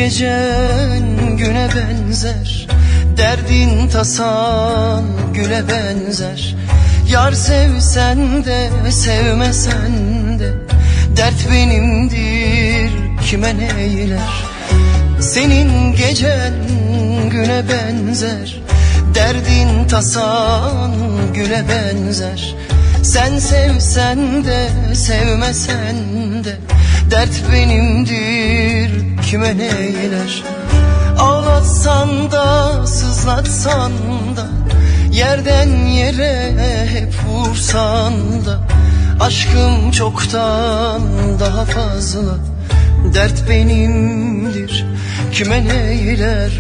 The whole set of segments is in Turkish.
gecen güne benzer, derdin tasan güle benzer. Yar sevsen de sevmesen de dert benimdir, kime neyler. Senin gecen güne benzer, derdin tasan güle benzer. Sen sevsen de sevmesen de dert benimdir, kime neyler. Ağlatsan da sızlatsan da yerden yere hep vursan da aşkım çoktan daha fazla, dert benimdir, kime neyler.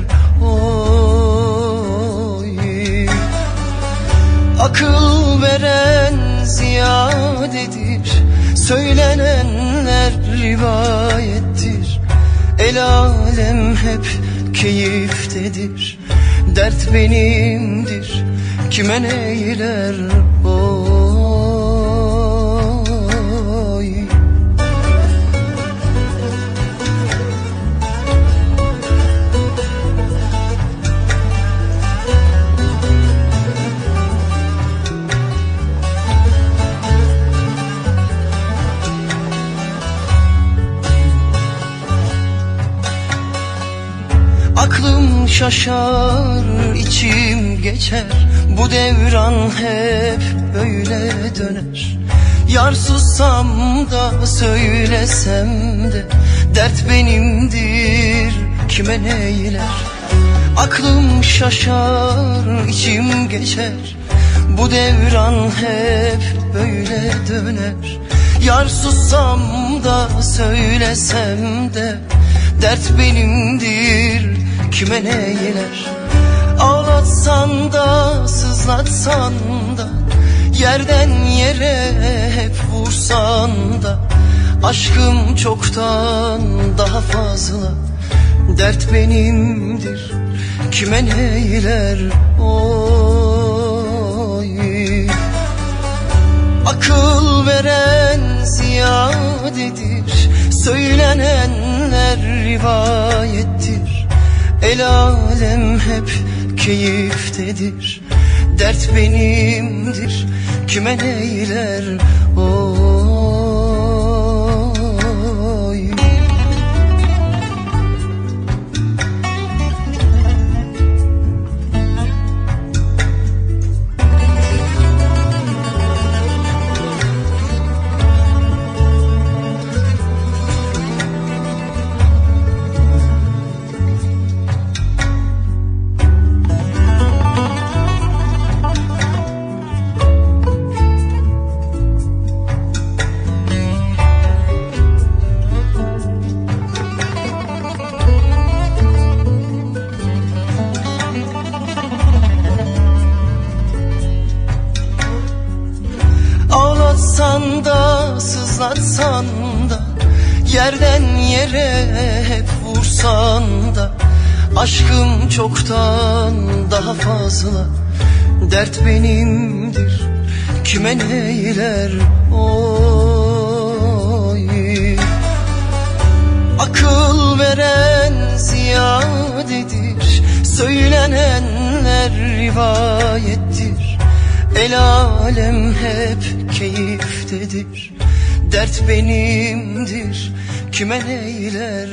Oy, akıl veren ziyadedir, söylenenler rivayettir. El alem hep keyiftedir, dert benimdir, kime neyler. Oy, aklım şaşar, içim geçer, bu devran hep böyle döner. Yar sussam da söylesem de dert benimdir, kime neyler. Aklım şaşar, içim geçer, bu devran hep böyle döner. Yar sussam da söylesem de dert benimdir, kime neyler. Ağlatsan da sızlatsan da yerden yere hep vursan da aşkım çoktan daha fazla, dert benimdir, kime neyler. Oy, akıl veren ziyadedir, söylenenler rivayettir. El alem hep keyiftedir, dert benimdir, kime neyler. Oy, ağlatsan da sızlatsan da yerden yere hep vursan da aşkım çoktan daha fazla, dert benimdir, kime neyler. Oy, akıl veren ziyadedir, söylenenler rivayettir. El alem hep keyiftedir, dert benimdir, kime neyler.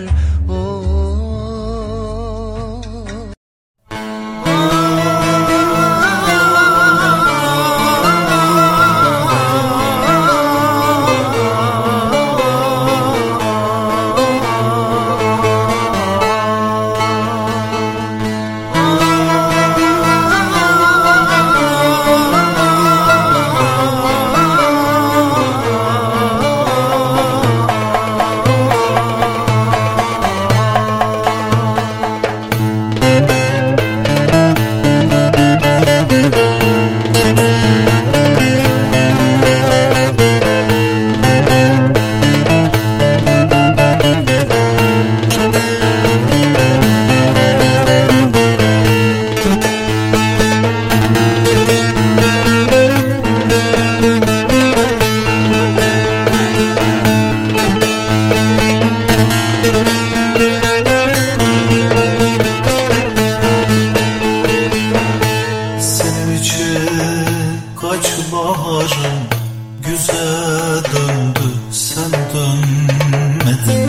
yollarım güze döndü, sen dönmedin.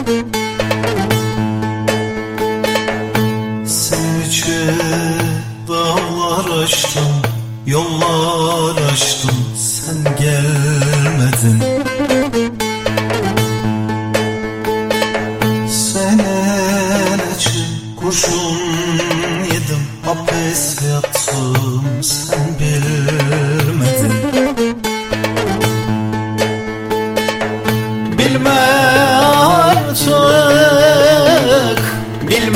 Senin için dağlar aştım, yollar aştım, sen gelmedin. Senin için kurşun yedim, hapis yattım, sen bilmedin. Bilme artık, bilme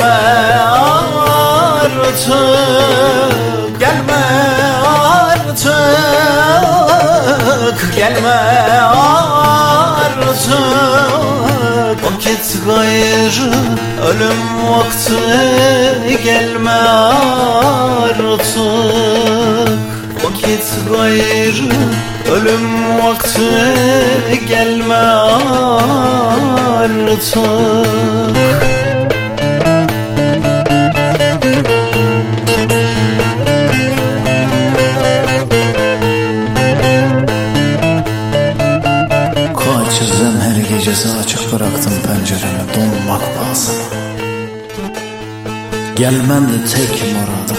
artık, gelme artık, gelme artık. Vakit gayrı, ölüm vakti, gelme artık. Vakit gayrı, ölüm vakti, gelme artık. Kaçırdım her gecesi, açık bıraktım penceremi donmak pahasına. Gelmendi tek muradım.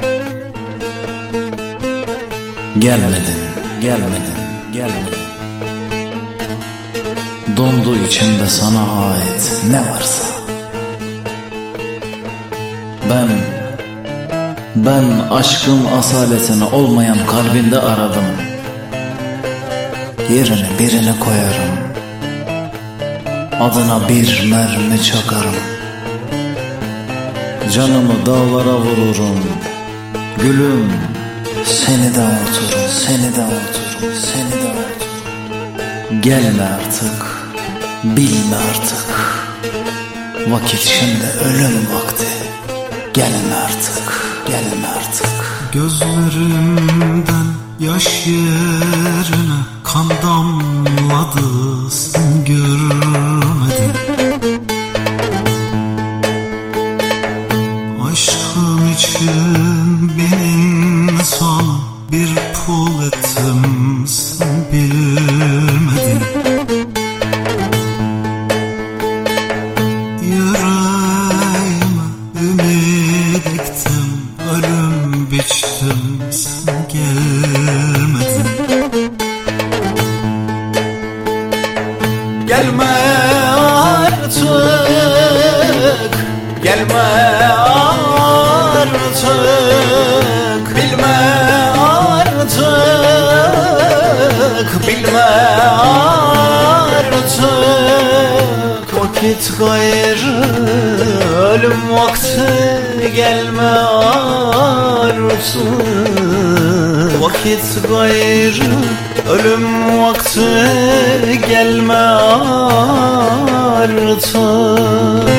Gelmedin, gelmedin, gelmedin. Dondu içimde sana ait ne varsa. Ben aşkın asaletini olmayan kalbinde aradım. Yerine birini koyarım, adına bir mermi çakarım. Canımı dağlara vururum, gülüm seni de unuturum, seni de unuturum, seni de unuturum. Gelme artık, bilme artık. Vakit şimdi ölüm vakti. Gelme artık, gelme artık. Gözlerimden yaş yerine kan damladı, sen görmedin. Aşkım için benim sana bir pul ettim, sen bilmedin. Yüreğime ümit ektim, ölüm biçtim, sen gelmedin. Gelme artık, gelme artık, bilme artık, bilme artık. Vakit gayrı, ölüm vakti, gelme artık. Vakit gayrı, ölüm vakti, gelme artık.